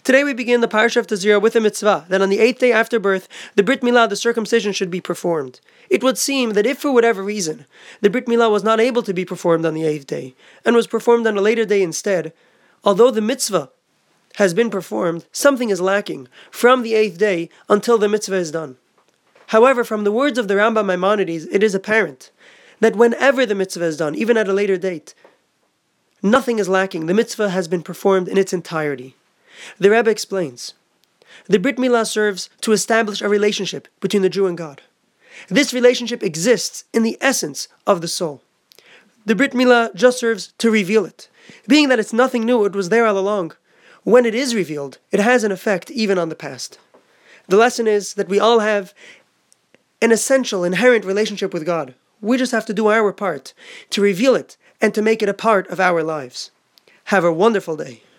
Today we begin the Parsha of Tazria with a mitzvah that on the 8th day after birth, the Brit Milah, the circumcision, should be performed. It would seem that if for whatever reason the Brit Milah was not able to be performed on the 8th day and was performed on a later day instead, although the mitzvah has been performed, something is lacking from the 8th day until the mitzvah is done. However, from the words of the Rambam Maimonides, it is apparent that whenever the mitzvah is done, even at a later date, nothing is lacking. The mitzvah has been performed in its entirety. The Rebbe explains, the Brit Milah serves to establish a relationship between the Jew and God. This relationship exists in the essence of the soul. The Brit Milah just serves to reveal it. Being that it's nothing new, it was there all along. When it is revealed, it has an effect even on the past. The lesson is that we all have an essential, inherent relationship with God. We just have to do our part to reveal it and to make it a part of our lives. Have a wonderful day.